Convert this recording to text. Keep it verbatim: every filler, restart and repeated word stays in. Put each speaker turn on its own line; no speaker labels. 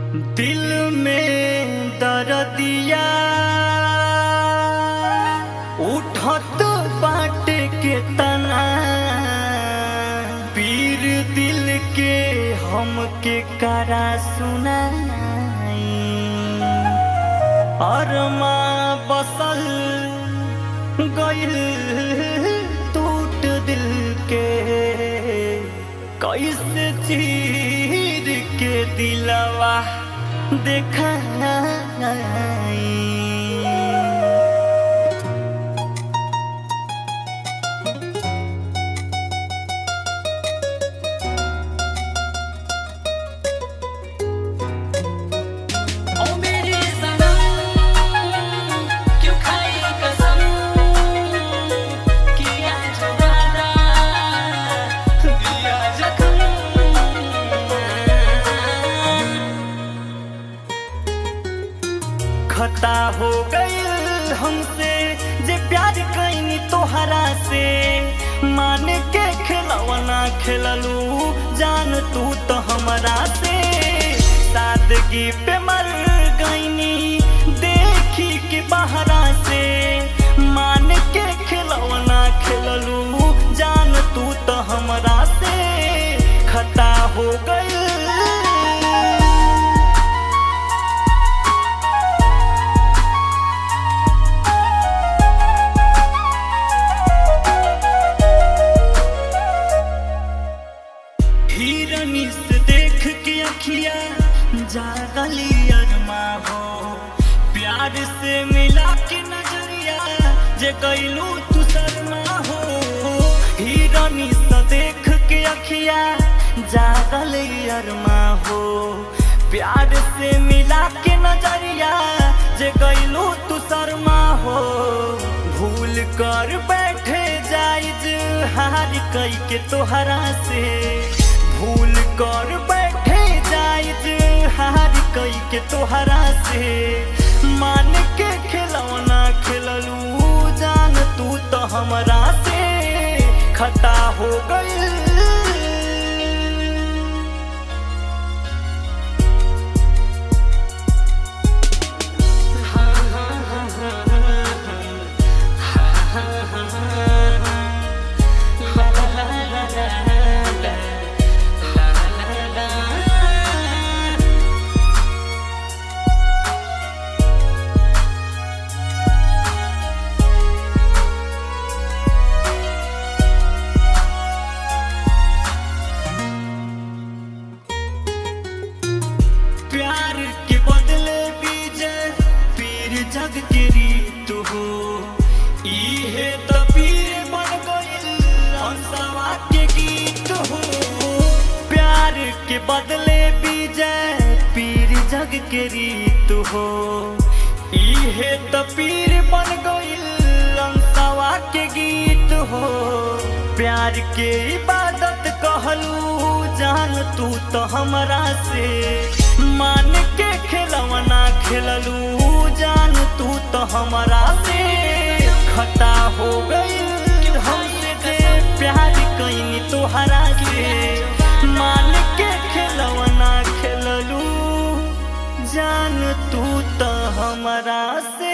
दिल में दर्दिया उठत बाटे के तना पीर दिल के हमके करा सुनाई अरमा बसल गइल टूट दिल के कैसे चीर के दिलवा देखाई। खता हो गइल हमसे जे प्यार कइनी तोहरा से मान के खिलौना खेललू जान तू तो हमरा से सादगी पे मर गइनी देखी के बहरा से मान के खिलौना खेललू जान तू तो हमरा से खता हो गइल। हिरनी से देख के अखिया जागली अरमा हो प्यार से मिला के नजरिया जे गइलू तू शर्मा हो। हिरनी से देख के अखिया जागली अरमा हो प्यार से मिला के नजरिया जे गइलू तू शर्मा हो। भूल कर बैठे जाइज हार कई के तोहरा से भूल कर बैठे जाइज हार कई के तोहरा से मान के खिलौना खेललू जान तू तो हमरा से खता हो गइल। प्यार के बदले बीजे पीर जग के रीत हो इहे तो पीर बन गइल हंसवा के गीत हो। प्यार के बदले बीजे पीर जग के रीत हो इहे तो पीर बन गइल हंसवा के गीत हो। प्यार के इबादत कहलू जान तू तो हमरा से मान के खिलौना खेललू जान तू तो हमरा से खता हो गइल हमसे जे प्यार कइनी तोहरा से मान के खिलौना खेललू जान तू तो हमरा से।